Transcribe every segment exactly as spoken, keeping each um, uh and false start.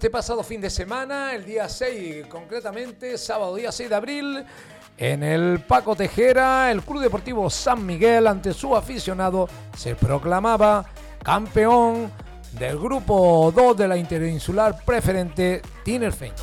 este pasado fin de semana, el día seis, concretamente, sábado día seis de abril, en el Paco Tejera, el Club Deportivo San Miguel, ante su aficionado, se proclamaba campeón del grupo dos de la Interinsular Preferente Tinerfeño.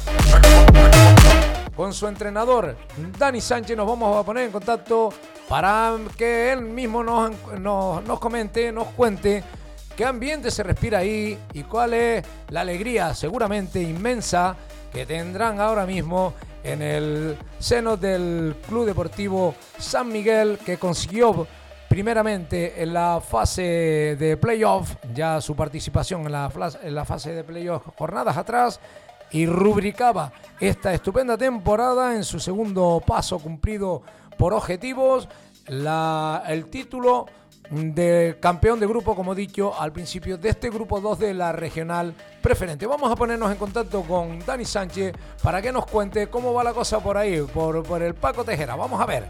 Con su entrenador, Dani Sánchez, nos vamos a poner en contacto para que él mismo nos, nos, nos comente, nos cuente qué ambiente se respira ahí y cuál es la alegría seguramente inmensa que tendrán ahora mismo en el seno del Club Deportivo San Miguel, que consiguió primeramente en la fase de playoff, ya su participación en la, en la fase de playoff jornadas atrás, y rubricaba esta estupenda temporada en su segundo paso cumplido por objetivos, la, el título de campeón de grupo, como he dicho al principio, de este grupo dos de la regional preferente. Vamos a ponernos en contacto con Dani Sánchez para que nos cuente cómo va la cosa por ahí, por, por el Paco Tejera. Vamos a ver.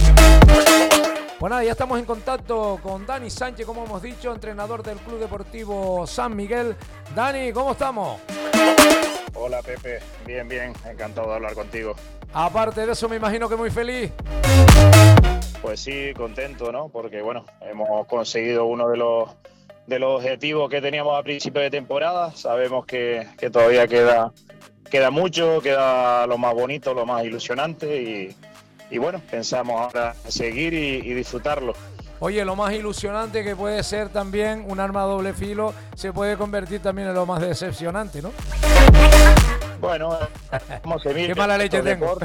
Pues nada, ya estamos en contacto con Dani Sánchez, como hemos dicho, entrenador del Club Deportivo San Miguel. Dani, ¿cómo estamos? Hola Pepe, bien, bien, encantado de hablar contigo. Aparte de eso, me imagino que muy feliz. Pues sí, contento, ¿no? Porque bueno, hemos conseguido uno de los de los objetivos que teníamos a principio de temporada. Sabemos que, que todavía queda, queda mucho, queda lo más bonito, lo más ilusionante y, y bueno, pensamos ahora seguir y, y disfrutarlo. Oye, lo más ilusionante que puede ser también un arma a doble filo, se puede convertir también en lo más decepcionante, ¿no? Bueno, ¿cómo se mide? Qué mala leche tengo.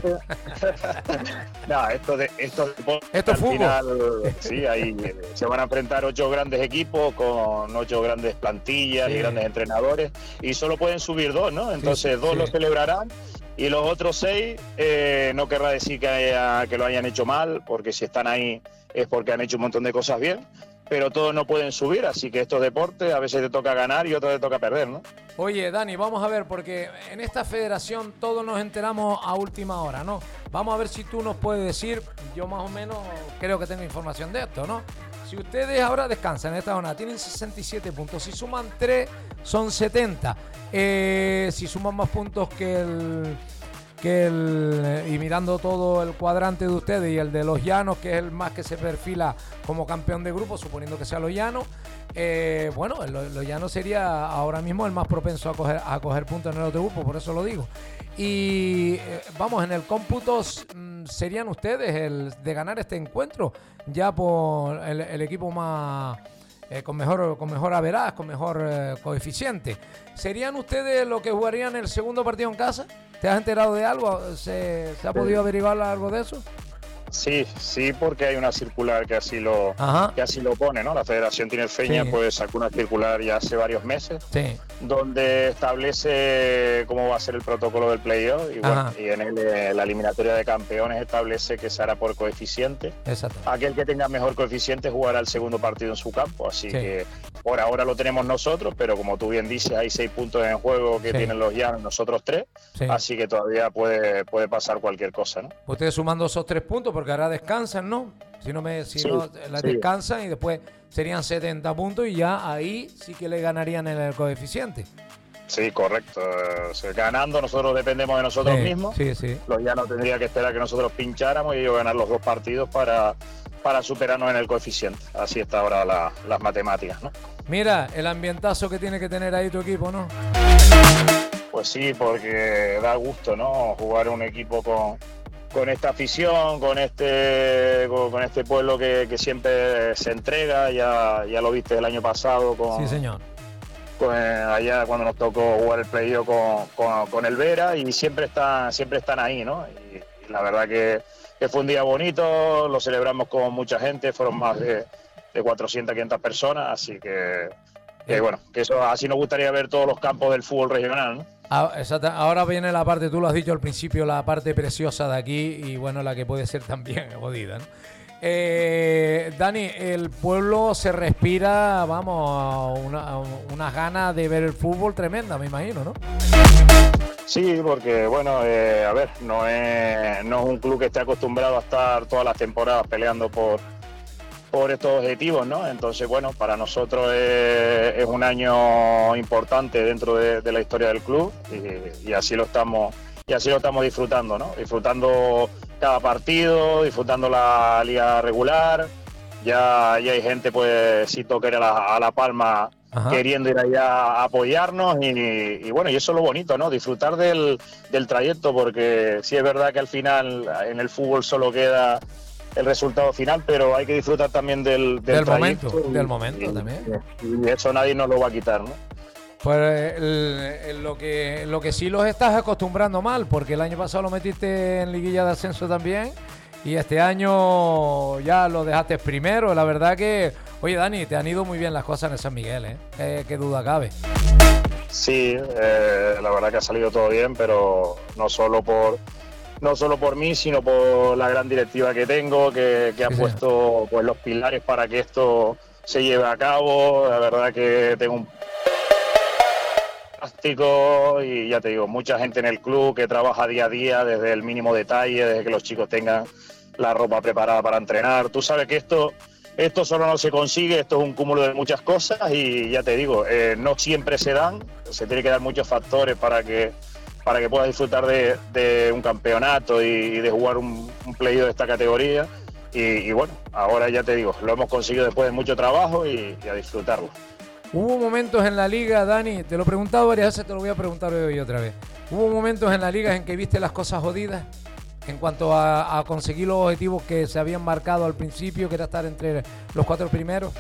No, esto de esto deportes, esto al fútbol. Final, sí, ahí se van a enfrentar ocho grandes equipos con ocho grandes plantillas sí. y grandes entrenadores y solo pueden subir dos, ¿no? Entonces sí, dos sí. lo celebrarán y los otros seis eh, no querrá decir que, haya, que lo hayan hecho mal, porque si están ahí es porque han hecho un montón de cosas bien, pero todos no pueden subir, así que estos deportes a veces te toca ganar y otros te toca perder, ¿no? Oye, Dani, vamos a ver, porque en esta federación todos nos enteramos a última hora, ¿no? Vamos a ver si tú nos puedes decir, yo más o menos creo que tengo información de esto, ¿no? Si ustedes ahora descansan en esta jornada, tienen sesenta y siete puntos, si suman tres son setenta, eh, si suman más puntos que el... que el, y mirando todo el cuadrante de ustedes y el de los Llanos, que es el más que se perfila como campeón de grupo, suponiendo que sea los Llanos, eh, bueno, los lo Llanos sería ahora mismo el más propenso a coger, a coger puntos en el otro grupo, por eso lo digo. Y eh, vamos, en el cómputo serían ustedes el de ganar este encuentro, ya por el, el equipo más... Eh, con mejor con mejor average, con mejor eh, coeficiente. ¿Serían ustedes los que jugarían el segundo partido en casa? ¿Te has enterado de algo? ¿Se, se ha podido averiguar algo de eso? Sí, sí, porque hay una circular que así lo Ajá. que así lo pone, ¿no? La Federación Tinerfeña sí. pues sacó una circular ya hace varios meses sí. donde establece cómo va a ser el protocolo del playoff y, bueno, y en el, eh, la eliminatoria de campeones establece que se hará por coeficiente. Exacto. Aquel que tenga mejor coeficiente jugará el segundo partido en su campo, así sí. que por ahora lo tenemos nosotros, pero como tú bien dices, hay seis puntos en juego que sí. tienen los Llanos, nosotros tres, sí. así que todavía puede, puede pasar cualquier cosa, ¿no? Ustedes sumando esos tres puntos, porque ahora descansan, ¿no? Si no me, si sí, no, las sí. descansan y después serían setenta puntos y ya ahí sí que le ganarían en el coeficiente. Sí, correcto. O sea, ganando nosotros dependemos de nosotros sí, mismos. Sí, sí. Los Llanos tendría que esperar que nosotros pincháramos y ellos ganar los dos partidos para, para superarnos en el coeficiente. Así está ahora la, las matemáticas, ¿no? Mira, el ambientazo que tiene que tener ahí tu equipo, ¿no? Pues sí, porque da gusto, ¿no? Jugar un equipo con, con esta afición, con este con, con este pueblo que, que siempre se entrega. Ya, ya lo viste el año pasado con... Sí, señor. Con, allá cuando nos tocó jugar el playoff con, con, con el Vera y siempre están, siempre están ahí, ¿no? Y, y la verdad que, que fue un día bonito, lo celebramos con mucha gente, fueron más de, de cuatrocientas, quinientas personas, así que, que bueno, que eso así nos gustaría ver todos los campos del fútbol regional, ¿no? Ah, exacto. Ahora viene la parte, tú lo has dicho al principio, la parte preciosa de aquí y bueno, la que puede ser también jodida, ¿no? Eh, Dani, el pueblo se respira, vamos, una, unas ganas de ver el fútbol tremenda, me imagino, ¿no? Sí, porque bueno, eh, a ver, no es, no es un club que esté acostumbrado a estar todas las temporadas peleando por por estos objetivos, ¿no? Entonces, bueno, para nosotros es, es un año importante dentro de, de la historia del club y, y así lo estamos y así lo estamos disfrutando, ¿no? Disfrutando cada partido, disfrutando la liga regular. Ya, ya hay gente, pues, si toca ir a la, a La Palma, ajá, queriendo ir allá a apoyarnos y, y bueno, y eso es lo bonito, ¿no? Disfrutar del, del trayecto, porque sí es verdad que al final en el fútbol solo queda el resultado final, pero hay que disfrutar también del, del, del trayecto. Momento, y, del momento y, también. Y eso nadie nos lo va a quitar, ¿no? Pues el, el, lo que lo que sí los estás acostumbrando mal, porque el año pasado lo metiste en liguilla de ascenso también y este año ya lo dejaste primero. La verdad que, oye Dani, te han ido muy bien las cosas en el San Miguel, ¿eh? ¿Qué, qué duda cabe? Sí, eh, la verdad que ha salido todo bien, pero no solo por no solo por mí, sino por la gran directiva que tengo, que, que ha sí, puesto pues, los pilares para que esto se lleve a cabo. La verdad que tengo un fantástico y ya te digo, mucha gente en el club que trabaja día a día desde el mínimo detalle, desde que los chicos tengan la ropa preparada para entrenar. Tú sabes que esto, esto solo no se consigue, esto es un cúmulo de muchas cosas y ya te digo, eh, no siempre se dan, se tiene que dar muchos factores para que para que puedas disfrutar de, de un campeonato y, y de jugar un, un playoff de esta categoría. Y, y bueno, ahora ya te digo, lo hemos conseguido después de mucho trabajo y, y a disfrutarlo. Hubo momentos en la liga, Dani, te lo he preguntado varias veces, te lo voy a preguntar hoy otra vez. Hubo momentos en la liga en que viste las cosas jodidas en cuanto a, a conseguir los objetivos que se habían marcado al principio, que era estar entre los cuatro primeros.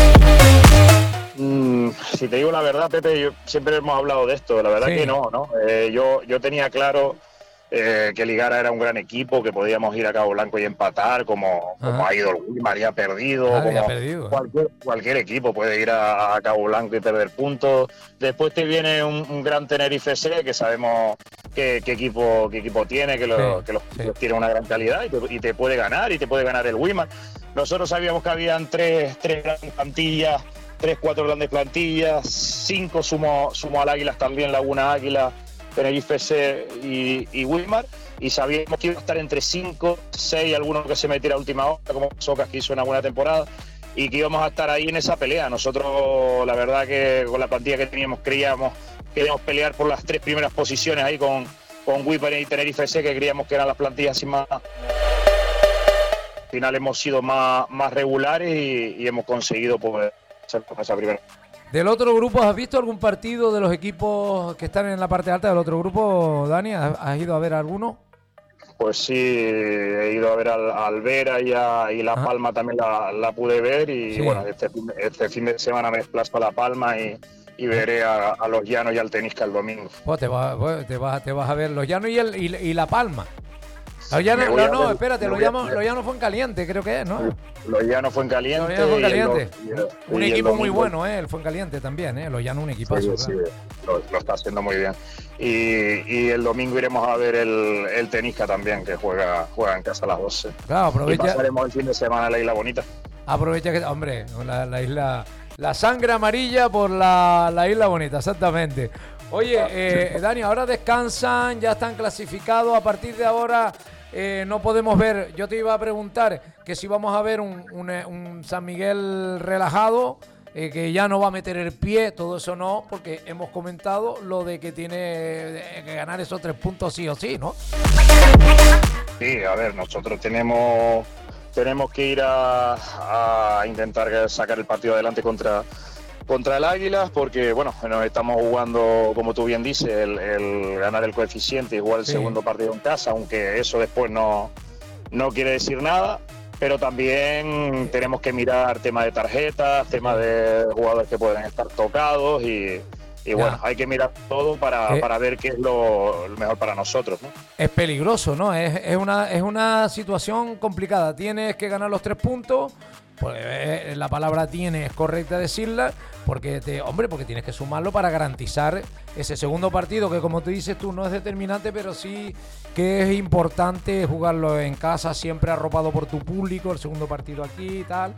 Mm, si te digo la verdad, Pepe, yo, siempre hemos hablado de esto, la verdad sí. que no, ¿no? Eh, yo, yo tenía claro eh, que Ligara era un gran equipo, que podíamos ir a Cabo Blanco y empatar, como, como ha ido el Wilmar y ha perdido, ah, como ha perdido. Cualquier, cualquier equipo puede ir a, a Cabo Blanco y perder puntos. Después te viene un, un gran Tenerife F C, que sabemos qué, qué, equipo, qué equipo tiene, que, lo, sí, que los sí. tiene una gran calidad y te, y te puede ganar, y te puede ganar el Wilmar. Nosotros sabíamos que habían tres, tres grandes plantillas, tres, cuatro grandes plantillas, cinco sumo, sumo al Águilas también, Laguna Águila, Tenerife F C y, y Wilmar, y sabíamos que iba a estar entre cinco, seis, algunos que se metiera a última hora, como Socas, que hizo una buena temporada, y que íbamos a estar ahí en esa pelea. Nosotros, la verdad que con la plantilla que teníamos, creíamos que íbamos a pelear por las tres primeras posiciones ahí con, con Wilmar y Tenerife F C, que creíamos que eran las plantillas así más... Al final hemos sido más, más regulares y, y hemos conseguido poder ser con esa primera. ¿Del otro grupo has visto algún partido de los equipos que están en la parte alta del otro grupo, Dani? ¿Has ido a ver alguno? Pues sí, he ido a ver al Alvera y, a, y La ah. Palma también la, la pude ver y sí. bueno, este, este fin de semana me desplazo a La Palma y, y veré a, a Los Llanos y al Tenisca el domingo. Pues te, va, pues te, vas, te vas a ver Los Llanos y, el, y, y La Palma. Los Llanos, no, no, ver, espérate, Los Llanos, Los Llanos fue en caliente, creo que es, ¿no? Los Llanos fue en caliente. Los Llanos fue en caliente. Y el, y un y equipo el muy bueno, ¿eh? El fue en caliente también, ¿eh? Los Llanos un equipazo. Sí, sí, lo, lo está haciendo muy bien. Y, y el domingo iremos a ver el, el Tenisca también, que juega, juega en casa a las doce. Claro, aprovecha. Y pasaremos el fin de semana a la Isla Bonita. Aprovecha que, hombre, la, la isla, la sangre amarilla por la, la Isla Bonita, exactamente. Oye, eh, Dani, ahora descansan, ya están clasificados, a partir de ahora... Eh, no podemos ver, yo te iba a preguntar que si vamos a ver un, un, un San Miguel relajado, eh, que ya no va a meter el pie, todo eso no, porque hemos comentado lo de que tiene que ganar esos tres puntos sí o sí, ¿no? Sí, a ver, nosotros tenemos tenemos que ir a, a intentar sacar el partido adelante contra contra el Águilas, porque bueno, nos estamos jugando, como tú bien dices, el, el ganar el coeficiente y jugar el sí. segundo partido en casa, aunque eso después no, no quiere decir nada, pero también tenemos que mirar temas de tarjetas, temas de jugadores que pueden estar tocados y, y bueno, hay que mirar todo para, eh. para ver qué es lo, lo mejor para nosotros, ¿no? Es peligroso, ¿no? Es, es, una, es una situación complicada, tienes que ganar los tres puntos. Pues la palabra tiene es correcta decirla, porque te, hombre, porque tienes que sumarlo para garantizar ese segundo partido que, como tú dices tú, no es determinante, pero sí que es importante jugarlo en casa, siempre arropado por tu público, el segundo partido aquí y tal.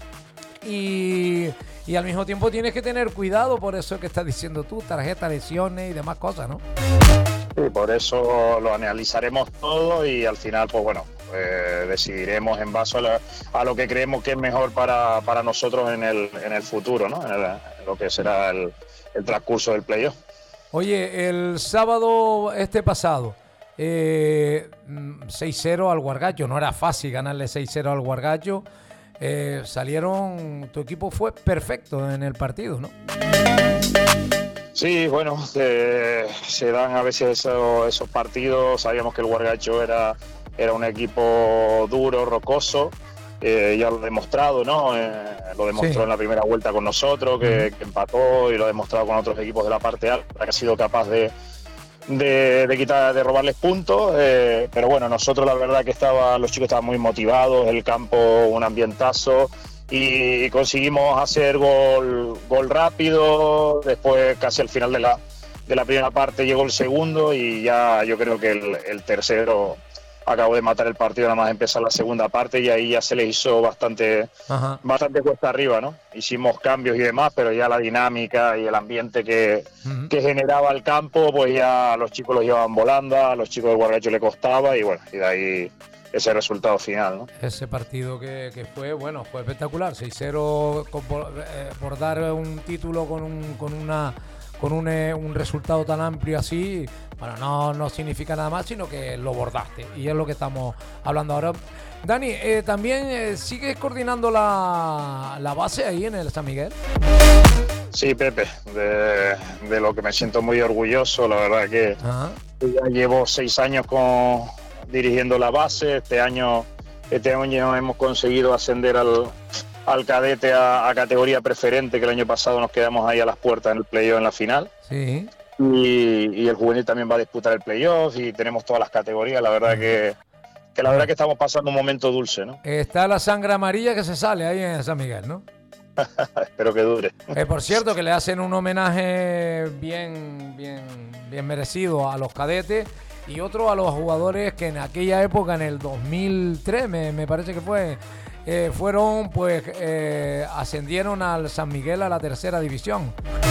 Y, y al mismo tiempo tienes que tener cuidado por eso que estás diciendo tú, tarjeta, lesiones y demás cosas, ¿no? Sí, por eso lo analizaremos todo y al final, pues bueno, eh, decidiremos en base a, la, a lo que creemos que es mejor para, para nosotros en el, en el futuro, ¿no? En, el, en lo que será el, el transcurso del playoff. Oye, el sábado este pasado, eh, seis cero al Guargallo, no era fácil ganarle seis cero al Guargallo, eh, salieron, tu equipo fue perfecto en el partido, ¿no? Sí, bueno, eh, se dan a veces esos, esos partidos. Sabíamos que el Guargallo era, era un equipo duro, rocoso, eh, ya lo ha demostrado, ¿no? Eh, lo demostró sí. en la primera vuelta con nosotros, que, que empató, y lo ha demostrado con otros equipos de la parte alta, que ha sido capaz de, de, de quitar, de robarles puntos. Eh, pero bueno, nosotros la verdad que estaba, los chicos estaban muy motivados, el campo un ambientazo. Y conseguimos hacer gol, gol rápido. Después, casi al final de la, de la primera parte, llegó el segundo y ya yo creo que el, el tercero acabó de matar el partido nada más empezar la segunda parte, y ahí ya se les hizo bastante, bastante cuesta arriba, ¿no? Hicimos cambios y demás, pero ya la dinámica y el ambiente que, uh-huh. que generaba el campo, pues ya a los chicos los llevaban volando, a los chicos del Guargallo le costaba, y bueno, y de ahí ese resultado final, ¿no? Ese partido que, que fue, bueno, fue espectacular, seis cero por, eh, por dar un título con un con una con un, eh, un resultado tan amplio así, bueno, no, no significa nada más, sino que lo bordaste, y es lo que estamos hablando ahora. Dani, eh, también eh, ¿sigues coordinando la, la base ahí en el San Miguel? Sí, Pepe, de, de lo que me siento muy orgulloso, la verdad que Ajá. ya llevo seis años con dirigiendo la base. Este año este año hemos conseguido ascender al, al cadete a, a categoría preferente, que el año pasado nos quedamos ahí a las puertas en el playoff en la final. Sí. Y, y el juvenil también va a disputar el playoff y tenemos todas las categorías. La verdad que, que la verdad que estamos pasando un momento dulce, ¿no? Está la sangre amarilla que se sale ahí en San Miguel, ¿no? Espero que dure. Eh, por cierto, que le hacen un homenaje bien, bien, bien merecido a los cadetes, y otro a los jugadores que en aquella época, en el dos mil tres, me, me parece que fue, eh, fueron, pues, eh, ascendieron al San Miguel a la tercera división.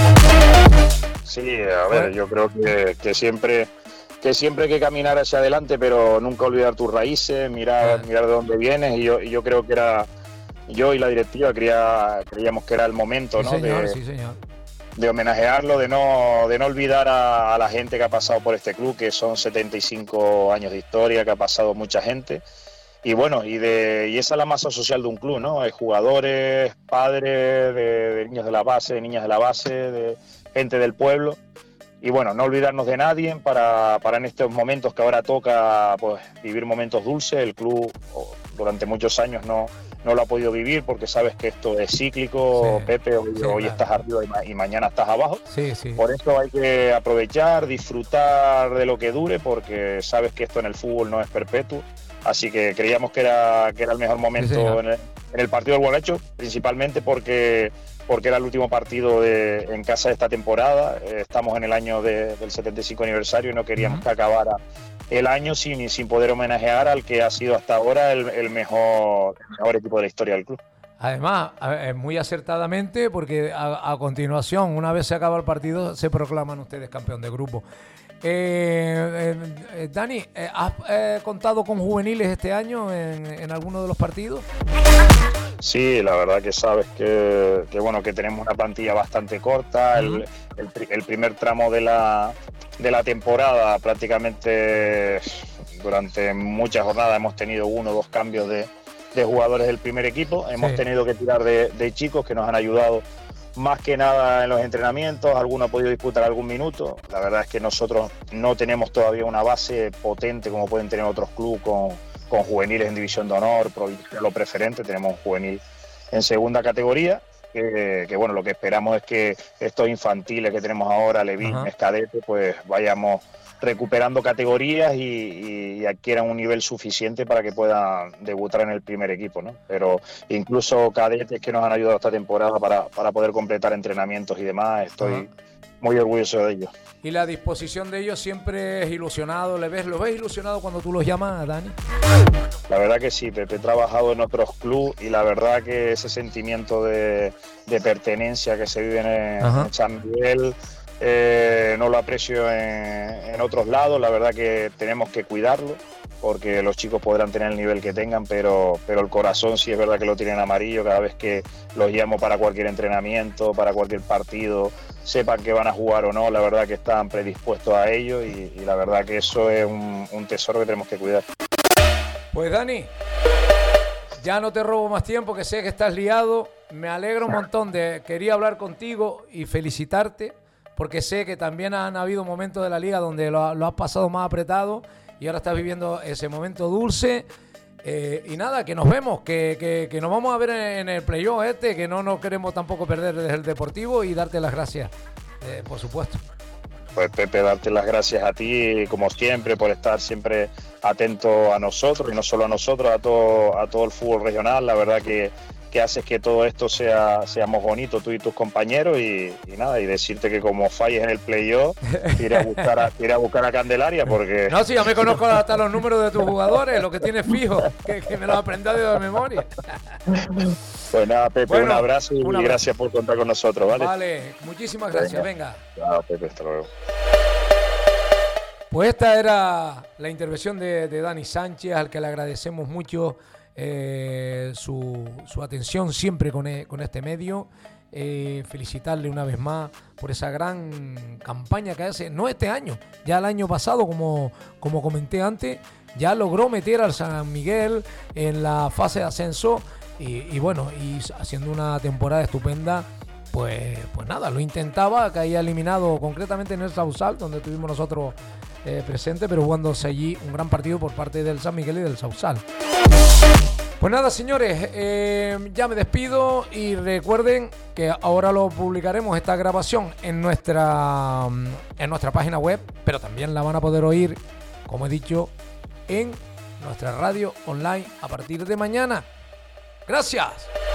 Sí, a ver, yo creo que, que siempre que siempre hay que caminar hacia adelante, pero nunca olvidar tus raíces, mirar, ah. mirar de dónde vienes, y yo, y yo creo que era, yo y la directiva creía, creíamos que era el momento, sí, ¿no? Señor, de, sí, señor. de homenajearlo, de no, de no olvidar a, a la gente que ha pasado por este club, que son setenta y cinco años de historia, que ha pasado mucha gente. Y bueno, y, de, y esa es la masa social de un club, ¿no? Hay jugadores, padres, de, de niños de la base, de niñas de la base, de gente del pueblo. Y bueno, no olvidarnos de nadie para, para en estos momentos que ahora toca, pues, vivir momentos dulces. El club durante muchos años no, no lo ha podido vivir, porque sabes que esto es cíclico, sí, Pepe, hoy, sí, hoy claro. estás arriba y, ma- y mañana estás abajo. Sí, sí. Por eso hay que aprovechar, disfrutar de lo que dure, porque sabes que esto en el fútbol no es perpetuo. Así que creíamos que era, que era el mejor momento, sí, en, el, en el partido del Guargallo, principalmente porque, porque era el último partido de, en casa de esta temporada. Eh, estamos en el año de, del setenta y cinco aniversario y no queríamos uh-huh. que acabara el año sin, sin poder homenajear al que ha sido hasta ahora el, el, mejor, el mejor equipo de la historia del club. Además, muy acertadamente, porque a, a continuación, una vez se acaba el partido, se proclaman ustedes campeón de grupo. Eh, eh, Dani, eh, ¿has eh, contado con juveniles este año en, en alguno de los partidos? Sí, la verdad que sabes que, que bueno, que tenemos una plantilla bastante corta. Uh-huh. el, el, el primer tramo de la, de la temporada, prácticamente durante muchas jornadas hemos tenido uno o dos cambios de, de jugadores del primer equipo. Hemos sí. tenido que tirar de, de chicos que nos han ayudado más que nada en los entrenamientos. Alguno ha podido disputar algún minuto. La verdad es que nosotros no tenemos todavía una base potente como pueden tener otros clubes con, con juveniles en división de honor, provincial o preferente. Tenemos un juvenil en segunda categoría, que, que bueno, lo que esperamos es que estos infantiles que tenemos ahora, Levín, uh-huh. Escadete, pues vayamos recuperando categorías y, y, y adquieran un nivel suficiente para que puedan debutar en el primer equipo, ¿no? Pero incluso cadetes que nos han ayudado esta temporada para, para poder completar entrenamientos y demás, estoy uh-huh. muy orgulloso de ellos. ¿Y la disposición de ellos siempre es ilusionado? ¿Le ves, ¿Lo ves ilusionado cuando tú los llamas, Dani? La verdad que sí, Pepe. He trabajado en otros clubes y la verdad que ese sentimiento de, de pertenencia que se vive en, uh-huh. en San Miguel, eh, no lo aprecio en, en otros lados. La verdad que tenemos que cuidarlo, porque los chicos podrán tener el nivel que tengan, pero, pero el corazón sí es verdad que lo tienen amarillo. Cada vez que los llamo para cualquier entrenamiento, para cualquier partido, sepan que van a jugar o no, la verdad que están predispuestos a ello, y, y la verdad que eso es un, un tesoro que tenemos que cuidar. Pues Dani, ya no te robo más tiempo, que sé que estás liado. Me alegro un montón de quería hablar contigo y felicitarte, porque sé que también han habido momentos de la liga donde lo, lo has pasado más apretado y ahora estás viviendo ese momento dulce. Eh, y nada, que nos vemos, que, que, que nos vamos a ver en el playoff este, que no nos queremos tampoco perder desde el Deportivo, y darte las gracias, eh, por supuesto. Pues Pepe, darte las gracias a ti, como siempre, por estar siempre atento a nosotros, y no solo a nosotros, a todo, a todo el fútbol regional. La verdad que, que haces que todo esto sea seamos bonitos, tú y tus compañeros, y, y nada, y decirte que como falles en el playoff, iré a buscar a, iré a buscar a Candelaria, porque... No, sí, ya me conozco hasta los números de tus jugadores, lo que tienes fijo, que, que me los aprendí de memoria. Pues nada, Pepe, bueno, un abrazo y un abrazo. Gracias por contar con nosotros, ¿vale? Vale, muchísimas gracias, venga. Chao, Pepe, hasta luego. Pues esta era la intervención de, de Dani Sánchez, al que le agradecemos mucho eh, su, su atención siempre con, e, con este medio. Eh, felicitarle una vez más por esa gran campaña que hace, no este año, ya el año pasado, como, como comenté antes, ya logró meter al San Miguel en la fase de ascenso, y, y bueno, y haciendo una temporada estupenda. Pues, pues nada, lo intentaba, caía eliminado concretamente en el Sausal, donde tuvimos nosotros eh, presente, pero jugándose allí un gran partido por parte del San Miguel y del Sausal. Pues nada, señores, eh, ya me despido, y recuerden que ahora lo publicaremos, esta grabación, en nuestra, en nuestra página web, pero también la van a poder oír, como he dicho, en nuestra radio online a partir de mañana. ¡Gracias!